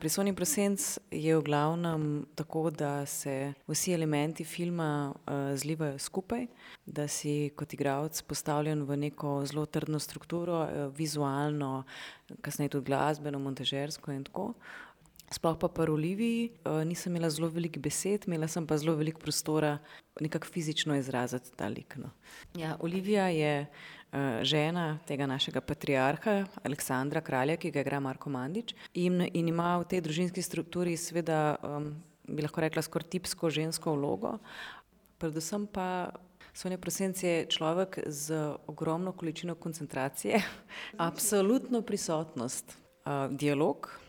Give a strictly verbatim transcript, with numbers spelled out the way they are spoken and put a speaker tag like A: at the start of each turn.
A: Pri Sonji Prosenc je v glavnem tako, da se vsi elementi filma uh, zlivajo skupaj, da si kot igralec postavljen v neko zelo trdno strukturo, uh, vizualno, kasneje tudi glasbeno, montažersko in tako. Sploh pa pri Oliviji uh, nisem imela zelo veliko besed, imela sem pa zelo veliko prostora nekako fizično izraziti ta lik, no. Ja, Olivija je uh, žena tega našega patriarha, Aleksandra Kralja, ki ga igra Marko Mandić, in, in ima v tej družinski strukturi seveda, um, bi lahko rekla, skoraj tipsko žensko vlogo. Predvsem pa Sonja Prosenc je človek z ogromno količino koncentracije, absolutno prisotnost, uh, dialog,